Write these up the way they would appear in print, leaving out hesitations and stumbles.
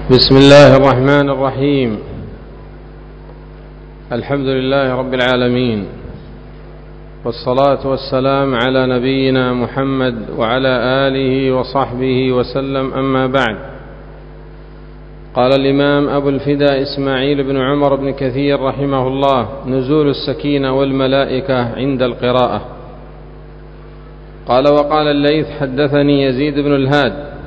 بسم الله الرحمن الرحيم. الحمد لله رب العالمين، والصلاة والسلام على نبينا محمد وعلى آله وصحبه وسلم، أما بعد. قال الإمام أبو الفداء إسماعيل بن عمر بن كثير رحمه الله: نزول السكينة والملائكة عند القراءة. قال: وقال الليث: حدثني يزيد بن الهاد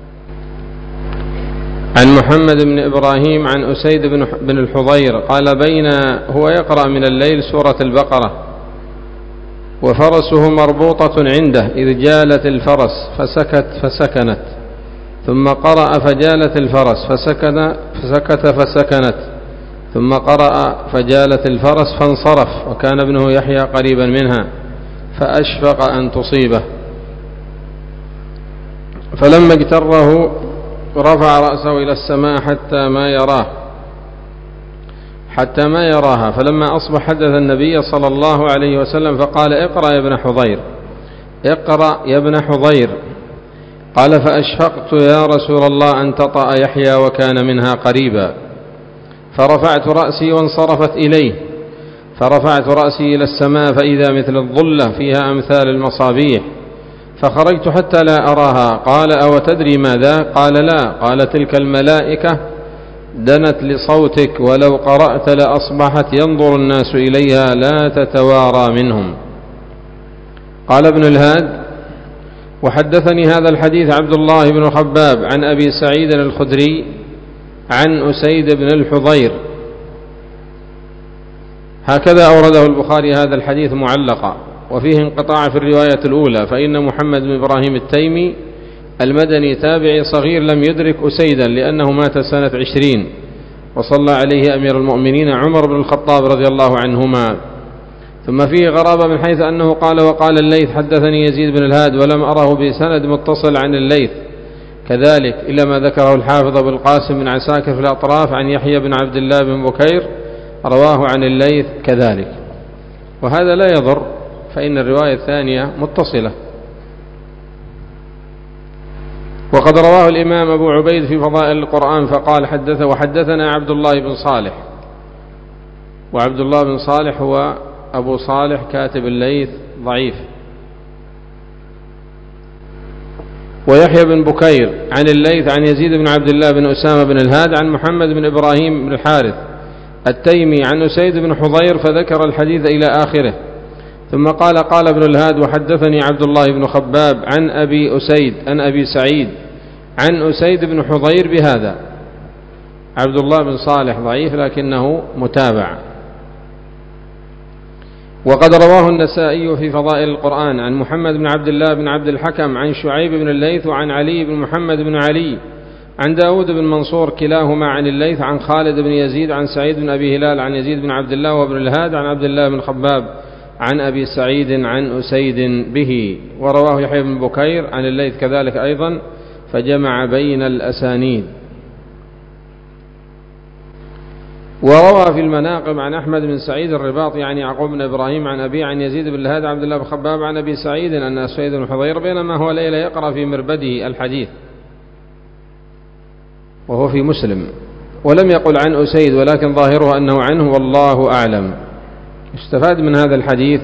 عن محمد بن إبراهيم عن أسيد بن الحضير قال: بين هو يقرأ من الليل سورة البقرة وفرسه مربوطة عنده إذ جالت الفرس فسكنت، ثم قرأ فجالت الفرس فسكت فسكنت، ثم قرأ فجالت الفرس فانصرف، وكان ابنه يحيى قريبا منها فأشفق أن تصيبه، فلما اجتره رفع رأسه إلى السماء حتى ما يراها، فلما أصبح حدث النبي صلى الله عليه وسلم فقال: اقرأ يا ابن حضير. قال: فأشفقت يا رسول الله أن تطأ يحيى وكان منها قريبا، فرفعت رأسي وانصرفت إليه، فرفعت رأسي إلى السماء فإذا مثل الظلة فيها أمثال المصابيح، فخرجت حتى لا أراها. قال: أو تدري ماذا؟ قال: لا. قال: تلك الملائكة دنت لصوتك، ولو قرأت لأصبحت ينظر الناس إليها لا تتوارى منهم. قال ابن الهاد: وحدثني هذا الحديث عبد الله بن خباب عن أبي سعيد الخدري عن أسيد بن الحضير. هكذا أورده البخاري هذا الحديث معلقا، وفيه انقطاع في الرواية الأولى، فإن محمد بن إبراهيم التيمي المدني تابعي صغير لم يدرك أسيدا لأنه مات سنة 20، وصلى عليه أمير المؤمنين عمر بن الخطاب رضي الله عنهما. ثم فيه غرابة من حيث أنه قال: وقال الليث: حدثني يزيد بن الهاد، ولم أره بسند متصل عن الليث كذلك، إلا ما ذكره الحافظ أبو القاسم بن عساكر في الأطراف عن يحيى بن عبد الله بن بكير رواه عن الليث كذلك، وهذا لا يضر، فإن الرواية الثانية متصلة. وقد رواه الإمام أبو عبيد في فضائل القرآن فقال: وحدثنا عبد الله بن صالح، وعبد الله بن صالح هو أبو صالح كاتب الليث ضعيف. ويحيى بن بكير عن الليث عن يزيد بن عبد الله بن أسامة بن الهاد عن محمد بن إبراهيم بن الحارث التيمي عن أسيد بن حضير، فذكر الحديث إلى آخره، ثم قال: قال ابن الهاد: وحدثني عبد الله بن خباب عن أبي سعيد عن أسيد بن حضير بهذا. عبد الله بن صالح ضعيف لكنه متابع. وقد رواه النسائي في فضائل القرآن عن محمد بن عبد الله بن عبد الحكم عن شعيب بن الليث وعن علي بن محمد بن علي عن داود بن منصور كلاهما عن الليث عن خالد بن يزيد عن سعيد بن أبي هلال عن يزيد بن عبد الله وابن الهاد عن عبد الله بن خباب عن أبي سعيد عن أسيد به. ورواه يحيى بن بكير عن الليث كذلك أيضا، فجمع بين الأسانيد. وروى في المناقب عن أحمد بن سعيد الرباطي عن يعقوب بن إبراهيم عن أبي عن يزيد بن الهاد عبد الله بن خباب عن أبي سعيد أن أسيد بن حضير بينما هو ليلة يقرأ في مربده الحديث، وهو في مسلم، ولم يقل عن أسيد، ولكن ظاهره أنه عنه، والله أعلم. استفاد من هذا الحديث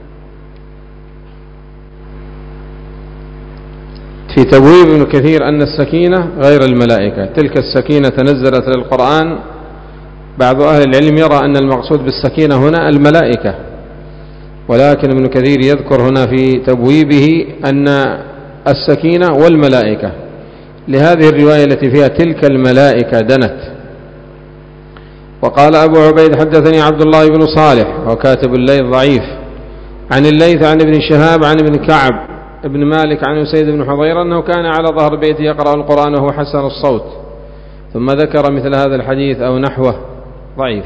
في تبويب ابن كثير أن السكينة غير الملائكة، تلك السكينة نزلت للقرآن. بعض أهل العلم يرى أن المقصود بالسكينة هنا الملائكة، ولكن ابن كثير يذكر هنا في تبويبه أن السكينة والملائكة، لهذه الرواية التي فيها تلك الملائكة دنت. وقال أبو عبيد: حدثني عبد الله بن صالح وكاتب الليث ضعيف عن الليث عن ابن شهاب عن ابن كعب ابن مالك عن أسيد بن حضير أنه كان على ظهر بيته يقرأ القرآن وهو حسن الصوت، ثم ذكر مثل هذا الحديث أو نحوه ضعيف.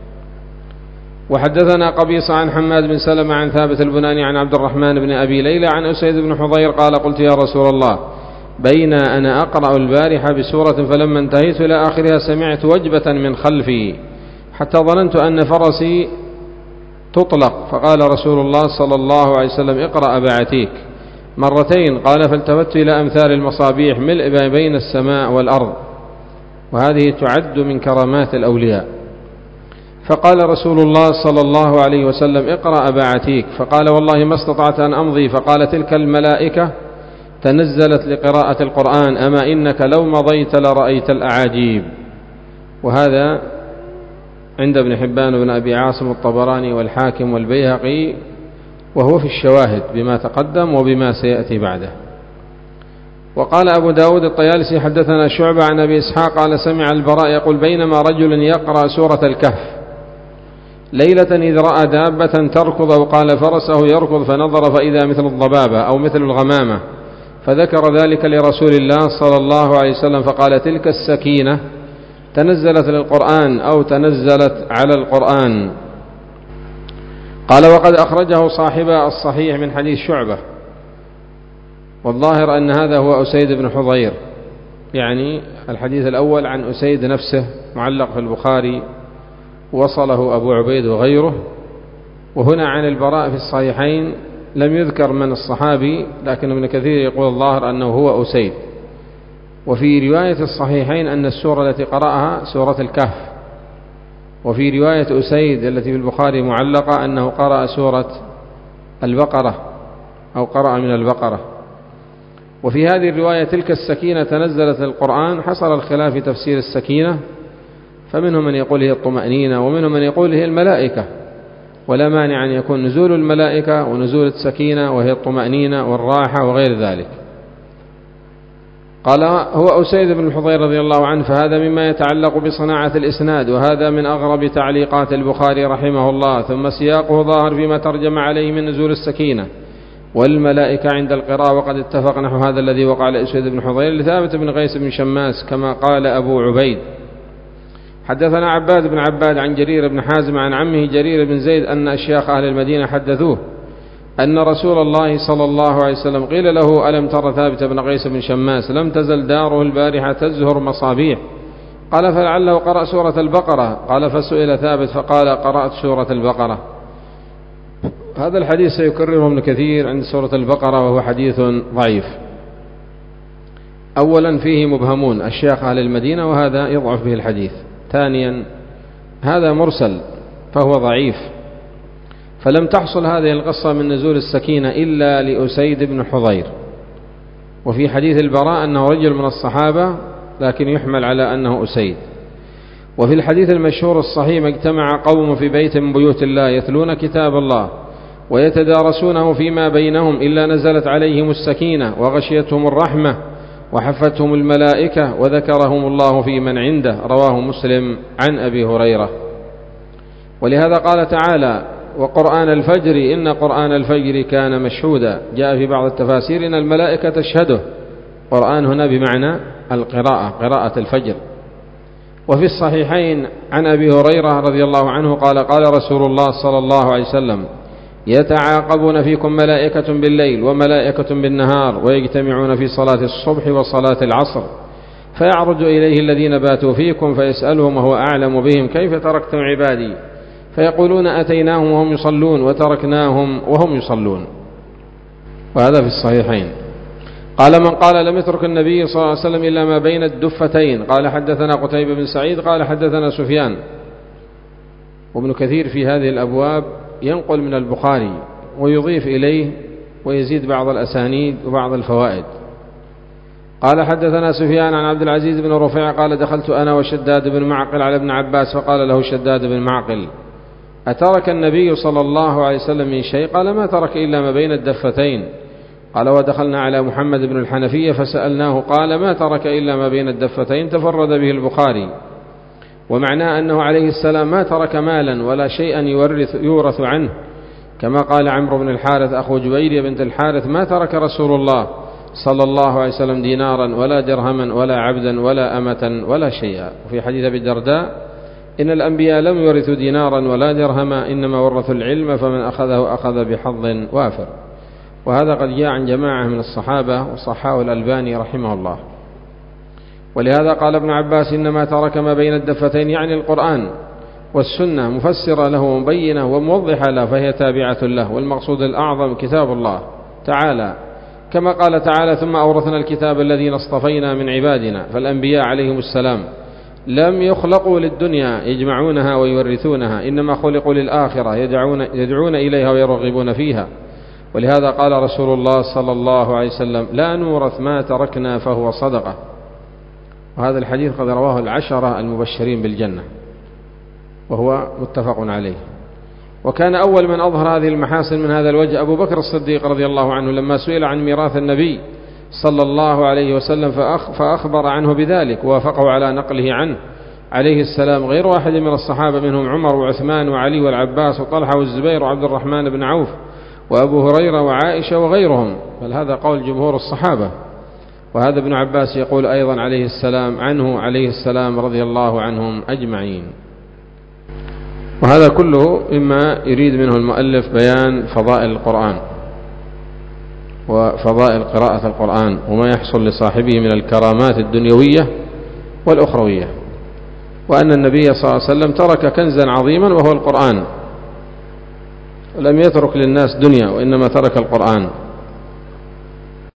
وحدثنا قبيصة عن حماد بن سلمة عن ثابت البناني عن عبد الرحمن بن أبي ليلى عن أسيد بن حضير قال: قلت يا رسول الله، بين أنا أقرأ البارحة بسورة فلما انتهيت إلى آخرها سمعت وجبة من خلفي حتى ظننت أن فرسي تطلق، فقال رسول الله صلى الله عليه وسلم: اقرأ أبا عتيك مرتين. قال: فالتفت إلى أمثال المصابيح ملء بين السماء والأرض، وهذه تعد من كرامات الأولياء. فقال رسول الله صلى الله عليه وسلم: اقرأ أبا عتيك. فقال: والله ما استطعت أن أمضي. فقال: تلك الملائكة تنزلت لقراءة القرآن، أما إنك لو مضيت لرأيت الأعاجيب. وهذا عند ابن حبان وابن أبي عاصم والطبراني والحاكم والبيهقي، وهو في الشواهد بما تقدم وبما سيأتي بعده. وقال أبو داود الطيالسي: حدثنا شعبة عن أبي إسحاق قال: سمع البراء يقول: بينما رجل يقرأ سورة الكهف ليلة إذ رأى دابة تركض، أو قال فرسه يركض، فنظر فإذا مثل الضبابة أو مثل الغمامة، فذكر ذلك لرسول الله صلى الله عليه وسلم، فقال: تلك السكينة تنزلت للقرآن أو تنزلت على القرآن. قال: وقد أخرجه صاحب الصحيح من حديث شعبة، والظاهر أن هذا هو أسيد بن حضير، يعني الحديث الأول عن أسيد نفسه معلق في البخاري، وصله أبو عبيد وغيره. وهنا عن البراء في الصحيحين لم يذكر من الصحابي، لكن ابن كثير يقول الظاهر أنه هو أسيد. وفي رواية الصحيحين أن السورة التي قرأها سورة الكهف، وفي رواية أسيد التي في البخاري معلقة أنه قرأ سورة البقرة أو قرأ من البقرة. وفي هذه الرواية تلك السكينة تنزلت القرآن، حصل الخلاف في تفسير السكينة، فمنهم من يقول هي الطمأنينة، ومنهم من يقول هي الملائكة، ولا مانع أن يكون نزول الملائكة ونزول السكينة وهي الطمأنينة والراحة وغير ذلك. قال: هو أسيد بن الحضير رضي الله عنه، فهذا مما يتعلق بصناعة الإسناد، وهذا من أغرب تعليقات البخاري رحمه الله. ثم سياقه ظاهر فيما ترجم عليه من نزول السكينة والملائكة عند القراءة، وقد اتفق نحو هذا الذي وقع لأسيد بن حضير لثابت بن قيس بن شماس كما قال أبو عبيد. حدثنا عباد بن عباد عن جرير بن حازم عن عمه جرير بن زيد أن أشياخ أهل المدينة حدثوه أن رسول الله صلى الله عليه وسلم قيل له: ألم تر ثابت بن قيس بن شماس لم تزل داره البارحة تزهر مصابيح؟ قال: فلعله قرأ سورة البقرة. قال: فسئل ثابت فقال: قرأت سورة البقرة. هذا الحديث سيكرره ابن كثير عند سورة البقرة، وهو حديث ضعيف. أولا فيه مبهمون أشياخ أهل المدينة، وهذا يضعف به الحديث. ثانيا هذا مرسل فهو ضعيف، فلم تحصل هذه القصة من نزول السكينة إلا لأسيد بن حضير. وفي حديث البراء أنه رجل من الصحابة، لكن يحمل على أنه أسيد. وفي الحديث المشهور الصحيح: اجتمع قوم في بيت من بيوت الله يتلون كتاب الله ويتدارسونه فيما بينهم إلا نزلت عليهم السكينة وغشيتهم الرحمة وحفتهم الملائكة وذكرهم الله في من عنده. رواه مسلم عن أبي هريرة. ولهذا قال تعالى: وقرآن الفجر إن قرآن الفجر كان مشهودا. جاء في بعض التفاسير إن الملائكة تشهده. قرآن هنا بمعنى القراءة، قراءة الفجر. وفي الصحيحين عن أبي هريرة رضي الله عنه قال: قال رسول الله صلى الله عليه وسلم: يتعاقبون فيكم ملائكة بالليل وملائكة بالنهار، ويجتمعون في صلاة الصبح وصلاة العصر، فيعرج إليه الذين باتوا فيكم فيسألهم وهو أعلم بهم: كيف تركتم عبادي؟ فيقولون: أتيناهم وهم يصلون وتركناهم وهم يصلون. وهذا في الصحيحين. قال: من قال لم يترك النبي صلى الله عليه وسلم إلا ما بين الدفتين. قال: حدثنا قتيبة بن سعيد قال: حدثنا سفيان. وابن كثير في هذه الأبواب ينقل من البخاري ويضيف إليه ويزيد بعض الأسانيد وبعض الفوائد. قال: حدثنا سفيان عن عبد العزيز بن رفيع قال: دخلت أنا وشداد بن معقل على ابن عباس، فقال له شداد بن معقل: أترك النبي صلى الله عليه وسلم من شيء؟ قال: ما ترك إلا ما بين الدفتين. قال: ودخلنا على محمد بن الحنفية فسألناه قال: ما ترك إلا ما بين الدفتين. تفرد به البخاري، ومعناه أنه عليه السلام ما ترك مالا ولا شيئا يورث عنه، كما قال عمرو بن الحارث أخو جبيرية بنت الحارث: ما ترك رسول الله صلى الله عليه وسلم دينارا ولا درهما ولا عبدا ولا أمة ولا شيئا. وفي حديث أبي الدرداء: إن الأنبياء لم يورثوا دينارا ولا درهما، إنما ورثوا العلم، فمن أخذه أخذ بحظ وافر. وهذا قد جاء عن جماعة من الصحابة، وصححه الألباني رحمه الله. ولهذا قال ابن عباس: إنما ترك ما بين الدفتين، يعني القرآن والسنة، مفسرة له ومبينة وموضحة له، فهي تابعة له، والمقصود الأعظم كتاب الله تعالى، كما قال تعالى: ثم أورثنا الكتاب الذين اصطفينا من عبادنا. فالأنبياء عليهم السلام لم يخلقوا للدنيا يجمعونها ويورثونها، إنما خلقوا للآخرة يدعون إليها ويرغبون فيها. ولهذا قال رسول الله صلى الله عليه وسلم: لا نورث ما تركنا فهو صدقة. وهذا الحديث قد رواه 10 المبشرين بالجنة، وهو متفق عليه. وكان أول من أظهر هذه المحاسن من هذا الوجه أبو بكر الصديق رضي الله عنه، لما سئل عن ميراث النبي صلى الله عليه وسلم فأخبر عنه بذلك، ووافقه على نقله عنه عليه السلام غير واحد من الصحابة، منهم عمر وعثمان وعلي والعباس وطلحة والزبير وعبد الرحمن بن عوف وأبو هريرة وعائشة وغيرهم، بل هذا قول جمهور الصحابة. وهذا ابن عباس يقول أيضا عليه السلام عنه عليه السلام رضي الله عنهم أجمعين. وهذا كله مما يريد منه المؤلف بيان فضائل القرآن وفضائل قراءة القرآن، وما يحصل لصاحبه من الكرامات الدنيوية والأخروية، وأن النبي صلى الله عليه وسلم ترك كنزا عظيما وهو القرآن، لم يترك للناس دنيا وإنما ترك القرآن.